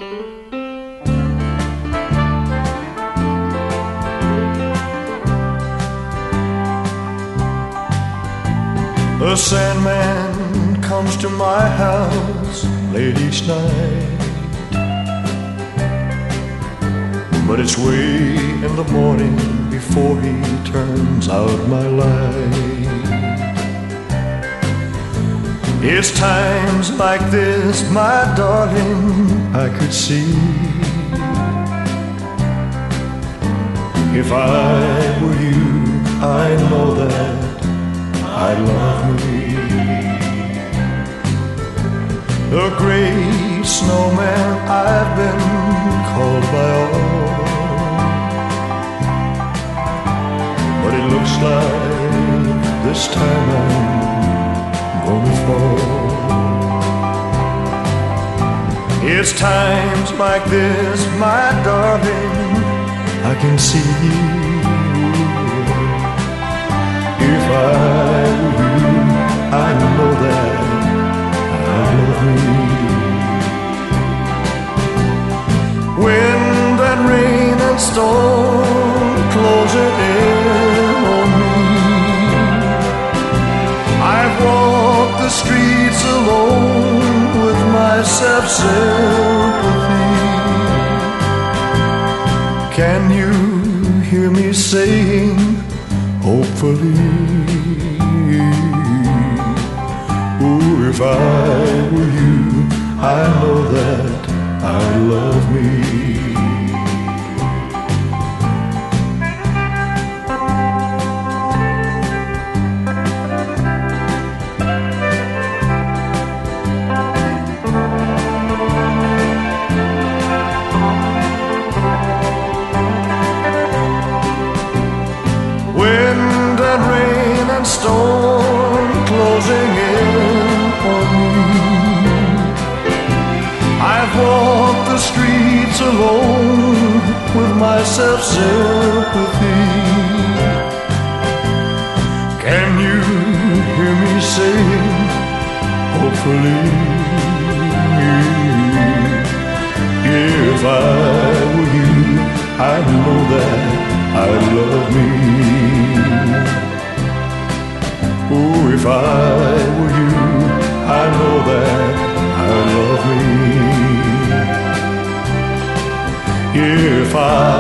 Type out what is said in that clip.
The Sandman comes to my house late each night, but it's way in the morning before he turns out my light. It's times like this, my darling, I could see. If I were you, I know that I love me. The great snowman I've been called by all, but it looks like this time I'm gonna fall. It's times like this, my darling, I can see. If I were you, I know that I love me. Wind and rain and storm closing in on me. I've walked the streets alone with my self-sympathy. Can you hear me saying, hopefully, ooh, if I were you, I know that I love me. Wind and rain and storm closing in on me. I've walked the streets alone with my self-sympathy. Can you hear me saying, hopefully, if I were you, I know that I love me. Oh, if I were you, I know that I love me. If I